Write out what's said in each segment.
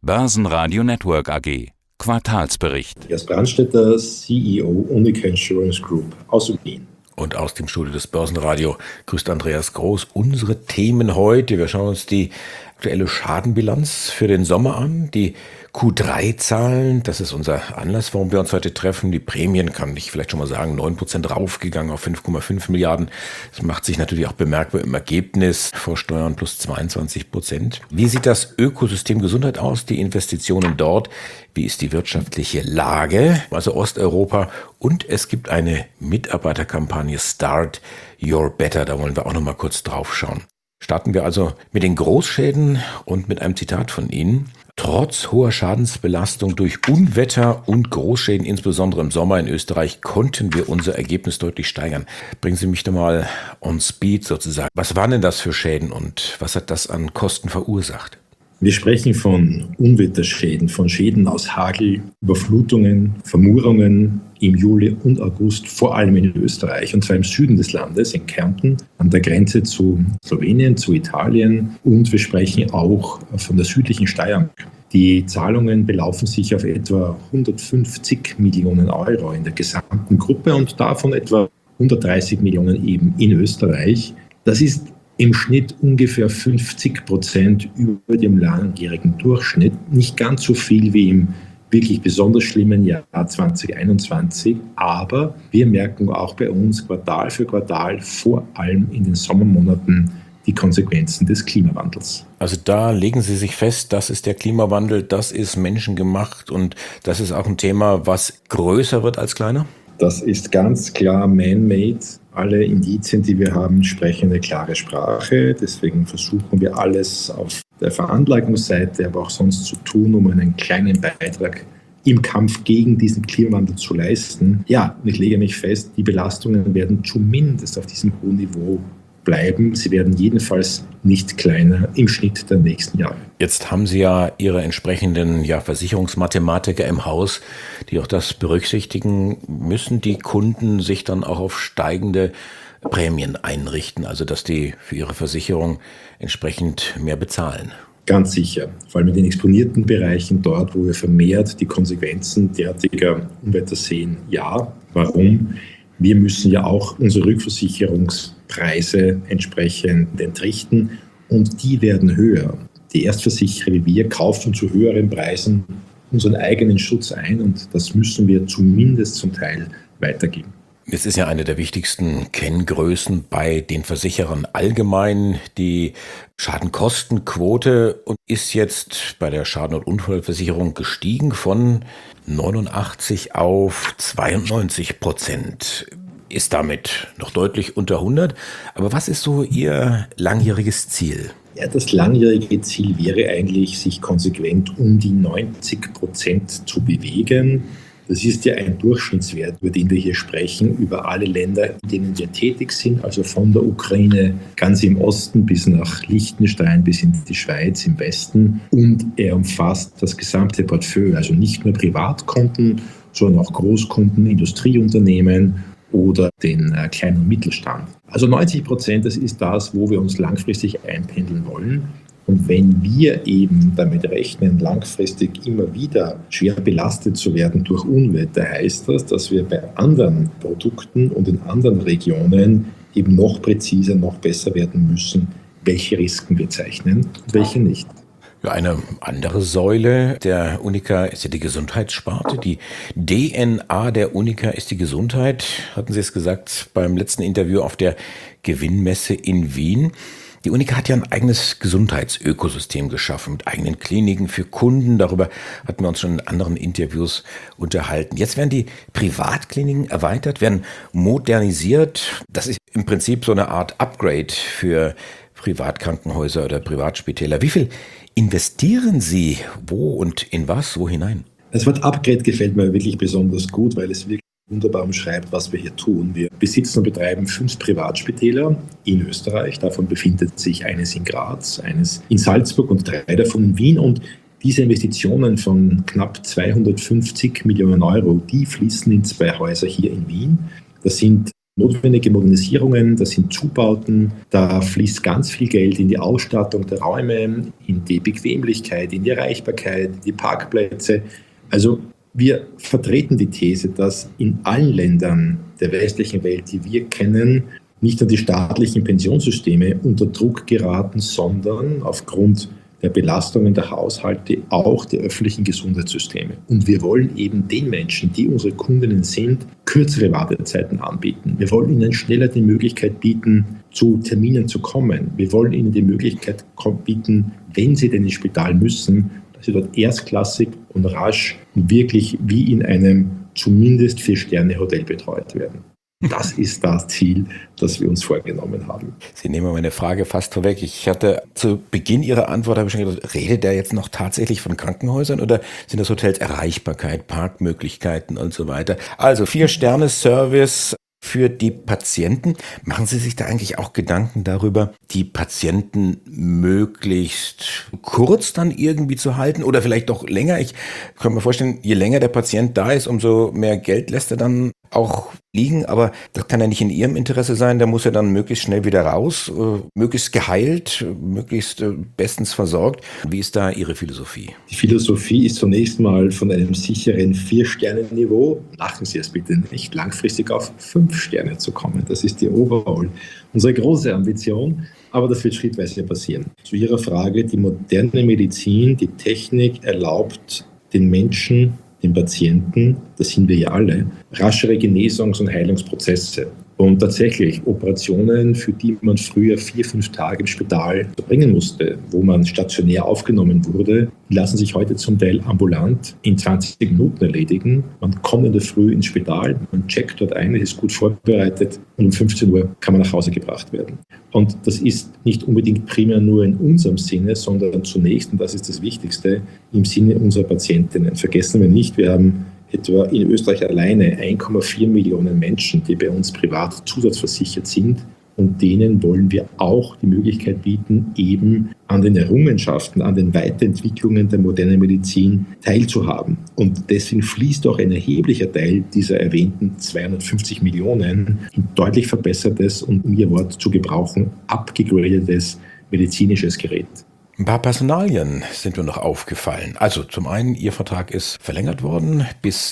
Börsenradio Network AG. Quartalsbericht. Jas Brandstetter, CEO Unica Insurance Group aus Wien. Und aus dem Studio des Börsenradio grüßt Andreas Groß. Unsere Themen heute: Wir schauen uns die aktuelle Schadenbilanz für den Sommer an, die Q3-Zahlen, das ist unser Anlass, warum wir uns heute treffen. Die Prämien, kann ich vielleicht schon mal sagen, 9% raufgegangen auf 5,5 Milliarden. Das macht sich natürlich auch bemerkbar im Ergebnis, vor Steuern plus 22%. Wie sieht das Ökosystem Gesundheit aus, die Investitionen dort? Wie ist die wirtschaftliche Lage, also Osteuropa? Und es gibt eine Mitarbeiterkampagne Start Your Better, da wollen wir auch noch mal kurz drauf schauen. Starten wir also mit den Großschäden und mit einem Zitat von Ihnen. Trotz hoher Schadensbelastung durch Unwetter und Großschäden, insbesondere im Sommer in Österreich, konnten wir unser Ergebnis deutlich steigern. Bringen Sie mich doch mal on speed sozusagen. Was waren denn das für Schäden und was hat das an Kosten verursacht? Wir sprechen von Unwetterschäden, von Schäden aus Hagel, Überflutungen, Vermurungen im Juli und August, vor allem in Österreich, und zwar im Süden des Landes, in Kärnten, an der Grenze zu Slowenien, zu Italien, und wir sprechen auch von der südlichen Steiermark. Die Zahlungen belaufen sich auf etwa 150 Millionen Euro in der gesamten Gruppe und davon etwa 130 Millionen eben in Österreich. Das ist im Schnitt ungefähr 50% über dem langjährigen Durchschnitt. Nicht ganz so viel wie im wirklich besonders schlimmen Jahr 2021. Aber wir merken auch bei uns Quartal für Quartal, vor allem in den Sommermonaten, die Konsequenzen des Klimawandels. Also da legen Sie sich fest, das ist der Klimawandel, das ist menschengemacht und das ist auch ein Thema, was größer wird als kleiner? Das ist ganz klar man-made. Alle Indizien, die wir haben, sprechen eine klare Sprache. Deswegen versuchen wir alles auf der Veranlagungsseite, aber auch sonst zu tun, um einen kleinen Beitrag im Kampf gegen diesen Klimawandel zu leisten. Ja, ich lege mich fest, die Belastungen werden zumindest auf diesem hohen Niveau bleiben. Sie werden jedenfalls nicht kleiner im Schnitt der nächsten Jahre. Jetzt haben Sie ja Ihre entsprechenden Versicherungsmathematiker im Haus, die auch das berücksichtigen. Müssen die Kunden sich dann auch auf steigende Prämien einrichten, also dass die für ihre Versicherung entsprechend mehr bezahlen? Ganz sicher, vor allem in den exponierten Bereichen, dort, wo wir vermehrt die Konsequenzen derartiger Unwetter sehen. Ja, warum? Wir müssen ja auch unsere Rückversicherungspreise entsprechend entrichten und die werden höher. Die Erstversicherer wie wir kaufen zu höheren Preisen unseren eigenen Schutz ein und das müssen wir zumindest zum Teil weitergeben. Es ist ja eine der wichtigsten Kenngrößen bei den Versicherern allgemein, die Schadenkostenquote, und ist jetzt bei der Schaden- und Unfallversicherung gestiegen von 89 auf 92%. Ist damit noch deutlich unter 100. Aber was ist so Ihr langjähriges Ziel? Ja, das langjährige Ziel wäre eigentlich, sich konsequent um die 90% zu bewegen. Das ist ja ein Durchschnittswert, über den wir hier sprechen, über alle Länder, in denen wir tätig sind, also von der Ukraine ganz im Osten bis nach Liechtenstein, bis in die Schweiz im Westen. Und er umfasst das gesamte Portfolio, also nicht nur Privatkunden, sondern auch Großkunden, Industrieunternehmen oder den kleinen Mittelstand. Also 90%, das ist das, wo wir uns langfristig einpendeln wollen. Und wenn wir eben damit rechnen, langfristig immer wieder schwer belastet zu werden durch Unwetter, heißt das, dass wir bei anderen Produkten und in anderen Regionen eben noch präziser, noch besser werden müssen, welche Risiken wir zeichnen und welche nicht. Ja, eine andere Säule der Unica ist ja die Gesundheitssparte. Die DNA der Unica ist die Gesundheit, hatten Sie es gesagt beim letzten Interview auf der Gewinnmesse in Wien. Die Unica hat ja ein eigenes Gesundheitsökosystem geschaffen mit eigenen Kliniken für Kunden. Darüber hatten wir uns schon in anderen Interviews unterhalten. Jetzt werden die Privatkliniken erweitert, werden modernisiert. Das ist im Prinzip so eine Art Upgrade für Privatkrankenhäuser oder Privatspitäler. Wie viel investieren Sie wo und in was, wo hinein? Das Wort Upgrade gefällt mir wirklich besonders gut, weil es wirklich wunderbar umschreibt, was wir hier tun. Wir besitzen und betreiben 5 Privatspitäler in Österreich. Davon befindet sich eines in Graz, eines in Salzburg und 3 davon in Wien. Und diese Investitionen von knapp 250 Millionen Euro, die fließen in 2 Häuser hier in Wien. Das sind notwendige Modernisierungen, das sind Zubauten, da fließt ganz viel Geld in die Ausstattung der Räume, in die Bequemlichkeit, in die Erreichbarkeit, in die Parkplätze. Also wir vertreten die These, dass in allen Ländern der westlichen Welt, die wir kennen, nicht nur die staatlichen Pensionssysteme unter Druck geraten, sondern aufgrund der Belastungen der Haushalte auch die öffentlichen Gesundheitssysteme. Und wir wollen eben den Menschen, die unsere Kundinnen sind, kürzere Wartezeiten anbieten. Wir wollen ihnen schneller die Möglichkeit bieten, zu Terminen zu kommen. Wir wollen ihnen die Möglichkeit bieten, wenn sie denn ins Spital müssen, dass sie dort erstklassig und rasch und wirklich wie in einem zumindest 4-Sterne-Hotel betreut werden. Das ist das Ziel, das wir uns vorgenommen haben. Sie nehmen meine Frage fast vorweg. Ich hatte zu Beginn Ihrer Antwort, habe ich schon gedacht, redet er jetzt noch tatsächlich von Krankenhäusern oder sind das Hotels Erreichbarkeit, Parkmöglichkeiten und so weiter? Also 4-Sterne-Service für die Patienten. Machen Sie sich da eigentlich auch Gedanken darüber, die Patienten möglichst kurz dann irgendwie zu halten oder vielleicht doch länger? Ich kann mir vorstellen, je länger der Patient da ist, umso mehr Geld lässt er dann auch liegen, aber das kann ja nicht in Ihrem Interesse sein, der muss ja dann möglichst schnell wieder raus, möglichst geheilt, möglichst bestens versorgt. Wie ist da Ihre Philosophie? Die Philosophie ist zunächst mal von einem sicheren 4-Sterne-Niveau, lachen Sie es bitte nicht, langfristig auf 5 Sterne zu kommen. Das ist die overall unsere große Ambition, aber das wird schrittweise passieren. Zu Ihrer Frage, die moderne Medizin, die Technik erlaubt den Menschen, den Patienten, das sind wir ja alle, raschere Genesungs- und Heilungsprozesse. Und tatsächlich Operationen, für die man früher 4-5 Tage im Spital verbringen musste, wo man stationär aufgenommen wurde, die lassen sich heute zum Teil ambulant in 20 Minuten erledigen. Man kommt in der Früh ins Spital, man checkt dort ein, ist gut vorbereitet und um 15 Uhr kann man nach Hause gebracht werden. Und das ist nicht unbedingt primär nur in unserem Sinne, sondern zunächst, und das ist das Wichtigste, im Sinne unserer Patientinnen. Vergessen wir nicht, wir haben etwa in Österreich alleine 1,4 Millionen Menschen, die bei uns privat zusatzversichert sind. Und denen wollen wir auch die Möglichkeit bieten, eben an den Errungenschaften, an den Weiterentwicklungen der modernen Medizin teilzuhaben. Und deswegen fließt auch ein erheblicher Teil dieser erwähnten 250 Millionen in deutlich verbessertes und, um Ihr Wort zu gebrauchen, abgegradetes medizinisches Gerät. Ein paar Personalien sind mir noch aufgefallen. Also zum einen, Ihr Vertrag ist verlängert worden bis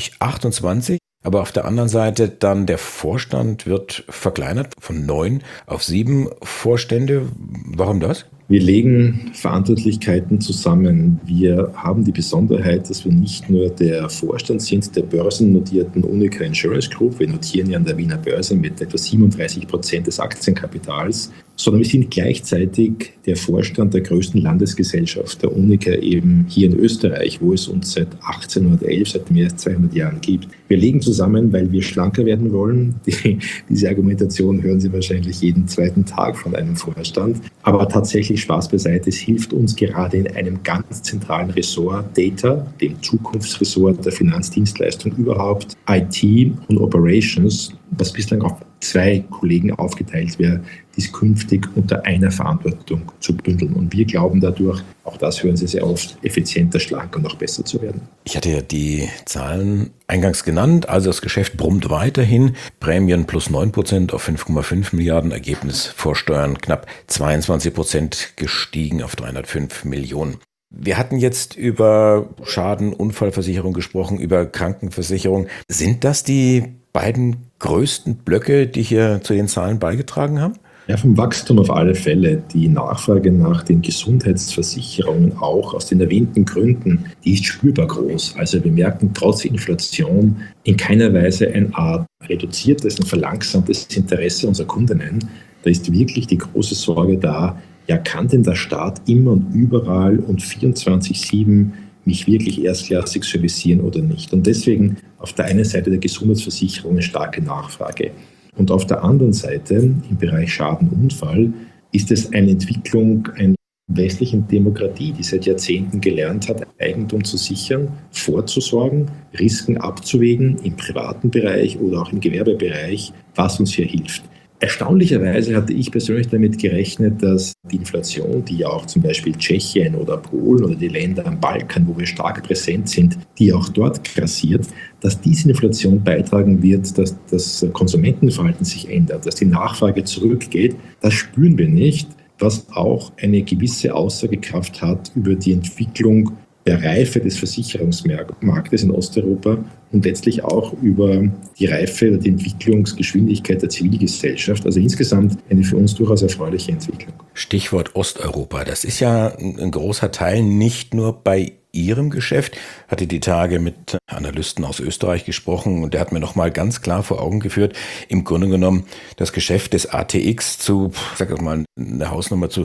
2028, aber auf der anderen Seite dann der Vorstand wird verkleinert von 9 auf 7 Vorstände. Warum das? Wir legen Verantwortlichkeiten zusammen. Wir haben die Besonderheit, dass wir nicht nur der Vorstand sind der börsennotierten Unica Insurance Group, wir notieren ja an der Wiener Börse mit etwa 37% des Aktienkapitals, sondern wir sind gleichzeitig der Vorstand der größten Landesgesellschaft der Unica eben hier in Österreich, wo es uns seit 1811, seit mehr als 200 Jahren gibt. Wir legen zusammen, weil wir schlanker werden wollen. Diese Argumentation hören Sie wahrscheinlich jeden zweiten Tag von einem Vorstand. Aber tatsächlich Spaß beiseite, es hilft uns gerade in einem ganz zentralen Ressort Data, dem Zukunftsressort der Finanzdienstleistung überhaupt, IT und Operations, was bislang auf 2 Kollegen aufgeteilt wäre, dies künftig unter einer Verantwortung zu bündeln. Und wir glauben dadurch, auch das hören Sie sehr oft, effizienter, schlanker und noch besser zu werden. Ich hatte ja die Zahlen eingangs genannt, also das Geschäft brummt weiterhin, Prämien plus 9% auf 5,5 Milliarden, Ergebnis vor Steuern knapp 22% gestiegen auf 305 Millionen. Wir hatten jetzt über Schaden, Unfallversicherung gesprochen, über Krankenversicherung. Sind das die beiden größten Blöcke, die hier zu den Zahlen beigetragen haben? Ja, vom Wachstum auf alle Fälle. Die Nachfrage nach den Gesundheitsversicherungen auch aus den erwähnten Gründen, die ist spürbar groß. Also wir merken trotz Inflation in keiner Weise eine Art reduziertes und verlangsamtes Interesse unserer Kundinnen. Da ist wirklich die große Sorge da, ja, kann denn der Staat immer und überall und 24/7 mich wirklich erstklassig servicieren oder nicht? Und deswegen auf der einen Seite der Gesundheitsversicherung eine starke Nachfrage. Und auf der anderen Seite im Bereich Schaden-Unfall ist es eine Entwicklung einer westlichen Demokratie, die seit Jahrzehnten gelernt hat, Eigentum zu sichern, vorzusorgen, Risiken abzuwägen im privaten Bereich oder auch im Gewerbebereich, was uns hier hilft. Erstaunlicherweise hatte ich persönlich damit gerechnet, dass die Inflation, die ja auch zum Beispiel Tschechien oder Polen oder die Länder am Balkan, wo wir stark präsent sind, die auch dort grassiert, dass diese Inflation beitragen wird, dass das Konsumentenverhalten sich ändert, dass die Nachfrage zurückgeht. Das spüren wir nicht, was auch eine gewisse Aussagekraft hat über die Entwicklung der Reife des Versicherungsmarktes in Osteuropa und letztlich auch über die Reife oder die Entwicklungsgeschwindigkeit der Zivilgesellschaft. Also insgesamt eine für uns durchaus erfreuliche Entwicklung. Stichwort Osteuropa. Das ist ja ein großer Teil nicht nur bei Ihrem Geschäft. Hatte die Tage mit Analysten aus Österreich gesprochen und der hat mir nochmal ganz klar vor Augen geführt, im Grunde genommen das Geschäft des ATX eine Hausnummer zu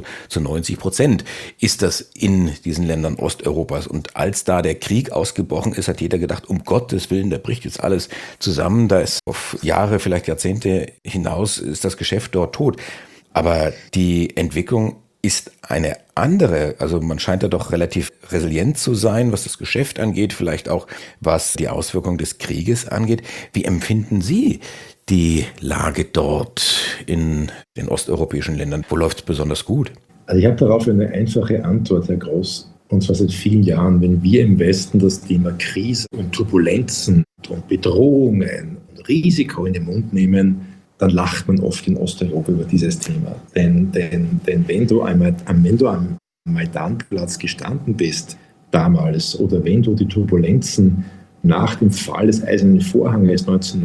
90% ist das in diesen Ländern Osteuropas. Und als da der Krieg ausgebrochen ist, hat jeder gedacht, um Gottes Willen, da bricht jetzt alles zusammen. Da ist auf Jahre, vielleicht Jahrzehnte hinaus, ist das Geschäft dort tot. Aber die Entwicklung ist eine andere. Also man scheint da doch relativ resilient zu sein, was das Geschäft angeht, vielleicht auch was die Auswirkungen des Krieges angeht. Wie empfinden Sie die Lage dort in den osteuropäischen Ländern? Wo läuft es besonders gut? Also ich habe darauf eine einfache Antwort, Herr Groß. Und zwar seit vielen Jahren, wenn wir im Westen das Thema Krise und Turbulenzen und Bedrohungen und Risiko in den Mund nehmen, dann lacht man oft in Osteuropa über dieses Thema. Denn wenn du am Maidanplatz gestanden bist damals oder wenn du die Turbulenzen nach dem Fall des Eisernen Vorhanges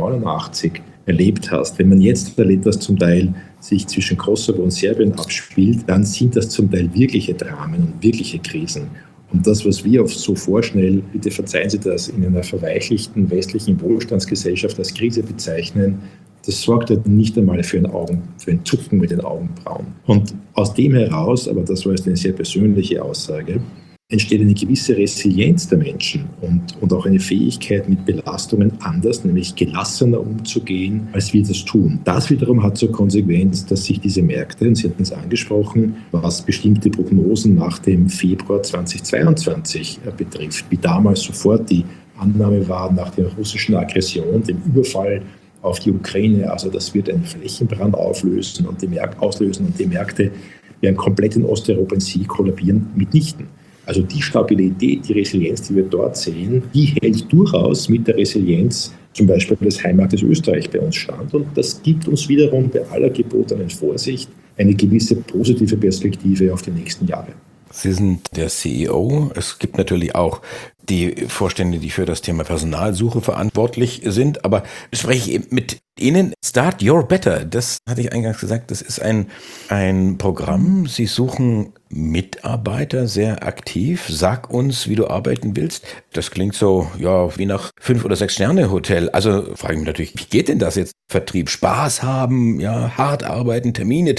1989 erlebt hast, wenn man jetzt erlebt, dass zum Teil sich zwischen Kosovo und Serbien abspielt, dann sind das zum Teil wirkliche Dramen und wirkliche Krisen. Und das, was wir oft so vorschnell, bitte verzeihen Sie das, in einer verweichlichten westlichen Wohlstandsgesellschaft als Krise bezeichnen, das sorgt halt nicht einmal für ein Zucken mit den Augenbrauen. Und aus dem heraus, aber das war jetzt eine sehr persönliche Aussage, entsteht eine gewisse Resilienz der Menschen und auch eine Fähigkeit, mit Belastungen anders, nämlich gelassener umzugehen, als wir das tun. Das wiederum hat zur Konsequenz, dass sich diese Märkte, und Sie hatten es angesprochen, was bestimmte Prognosen nach dem Februar 2022 betrifft, wie damals sofort die Annahme war nach der russischen Aggression, dem Überfall auf die Ukraine, also das wird einen Flächenbrand auslösen und die Märkte werden komplett in Osteuropa in sich kollabieren, mitnichten. Also die Stabilität, die Resilienz, die wir dort sehen, die hält durchaus mit der Resilienz zum Beispiel des Heimmarktes Österreich bei uns stand. Und das gibt uns wiederum bei aller gebotenen Vorsicht eine gewisse positive Perspektive auf die nächsten Jahre. Sie sind der CEO. Es gibt natürlich auch die Vorstände, die für das Thema Personalsuche verantwortlich sind. Aber spreche ich mit Ihnen. Start Your Better. Das hatte ich eingangs gesagt. Das ist ein Programm. Sie suchen Mitarbeiter sehr aktiv. Sag uns, wie du arbeiten willst. Das klingt so, ja, wie nach 5- oder 6-Sterne-Hotel. Also frage ich mich natürlich, wie geht denn das jetzt? Vertrieb, Spaß haben, ja, hart arbeiten, Termine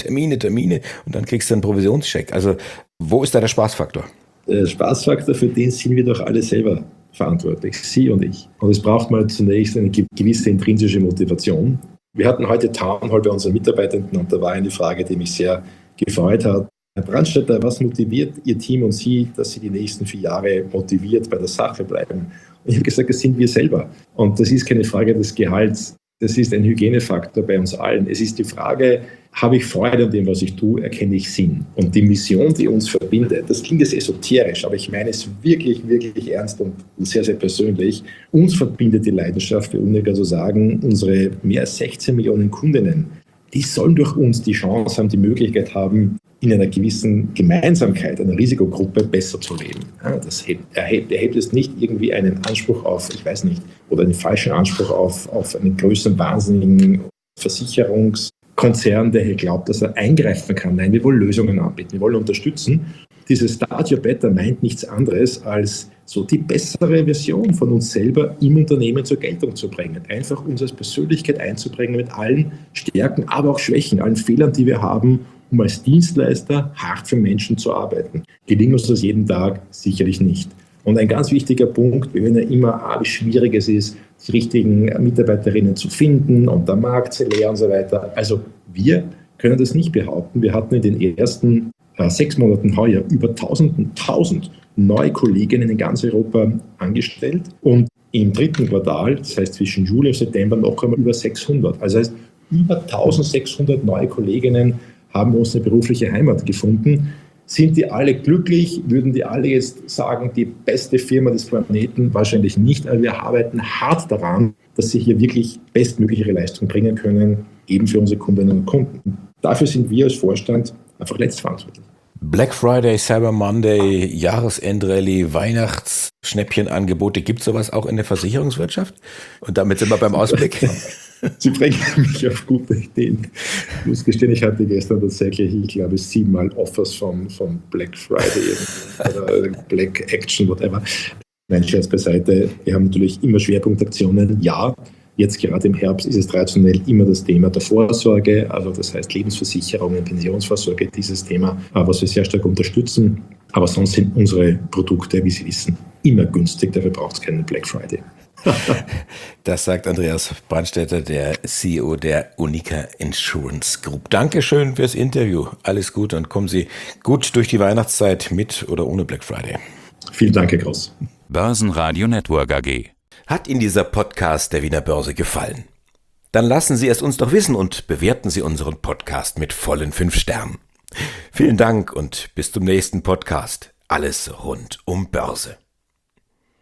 und dann kriegst du einen Provisionscheck. Also wo ist da der Spaßfaktor? Der Spaßfaktor, für den sind wir doch alle selber verantwortlich, Sie und ich. Und es braucht mal zunächst eine gewisse intrinsische Motivation. Wir hatten heute Town Hall bei unseren Mitarbeitenden und da war eine Frage, die mich sehr gefreut hat. Herr Brandstätter, was motiviert Ihr Team und Sie, dass Sie die nächsten 4 Jahre motiviert bei der Sache bleiben? Und ich habe gesagt, das sind wir selber. Und das ist keine Frage des Gehalts. Das ist ein Hygienefaktor bei uns allen. Es ist die Frage, habe ich Freude an dem, was ich tue, erkenne ich Sinn. Und die Mission, die uns verbindet, das klingt jetzt esoterisch, aber ich meine es wirklich, wirklich ernst und sehr, sehr persönlich. Uns verbindet die Leidenschaft, für Unica zu sagen, unsere mehr als 16 Millionen Kundinnen, die sollen durch uns die Chance haben, die Möglichkeit haben, in einer gewissen Gemeinsamkeit, einer Risikogruppe besser zu leben. Ja, das erhebt es nicht irgendwie einen Anspruch auf, ich weiß nicht, oder einen falschen Anspruch auf einen größeren, wahnsinnigen Versicherungskonzern, der hier glaubt, dass er eingreifen kann. Nein, wir wollen Lösungen anbieten, wir wollen unterstützen. Dieses Start Your Better meint nichts anderes als so die bessere Version von uns selber im Unternehmen zur Geltung zu bringen. Einfach uns als Persönlichkeit einzubringen mit allen Stärken, aber auch Schwächen, allen Fehlern, die wir haben, um als Dienstleister hart für Menschen zu arbeiten. Gelingt uns das jeden Tag? Sicherlich nicht. Und ein ganz wichtiger Punkt, wir hören ja immer, wie schwierig es ist, die richtigen Mitarbeiterinnen zu finden und der Markt sehr leer und so weiter. Also wir können das nicht behaupten. Wir hatten in den ersten 6 Monaten heuer über 1000 neue Kolleginnen in ganz Europa angestellt und im 3. Quartal, das heißt zwischen Juli und September, noch einmal über 600. Also heißt, über 1600 neue Kolleginnen haben uns eine berufliche Heimat gefunden. Sind die alle glücklich? Würden die alle jetzt sagen, die beste Firma des Planeten? Wahrscheinlich nicht, aber wir arbeiten hart daran, dass sie hier wirklich bestmögliche Leistung bringen können, eben für unsere Kundinnen und Kunden. Dafür sind wir als Vorstand einfach letztverantwortlich. Black Friday, Cyber Monday, Jahresendrallye, Weihnachtsschnäppchenangebote. Gibt es sowas auch in der Versicherungswirtschaft? Und damit sind wir beim Ausblick. Sie bringen mich auf gute Ideen. Ich muss gestehen, ich hatte gestern tatsächlich, ich glaube, 7-mal Offers von Black Friday oder Black Action, whatever. Nein, Scherz beiseite. Wir haben natürlich immer Schwerpunktaktionen. Ja, jetzt gerade im Herbst ist es traditionell immer das Thema der Vorsorge, also das heißt Lebensversicherungen, Pensionsvorsorge, dieses Thema, was wir sehr stark unterstützen. Aber sonst sind unsere Produkte, wie Sie wissen, immer günstig. Dafür braucht es keinen Black Friday. Das sagt Andreas Brandstätter, der CEO der Unica Insurance Group. Dankeschön fürs Interview. Alles Gute und kommen Sie gut durch die Weihnachtszeit mit oder ohne Black Friday. Vielen Dank, Herr Groß. Börsenradio Network AG. Hat Ihnen dieser Podcast der Wiener Börse gefallen? Dann lassen Sie es uns doch wissen und bewerten Sie unseren Podcast mit vollen 5 Sternen. Vielen Dank und bis zum nächsten Podcast. Alles rund um Börse.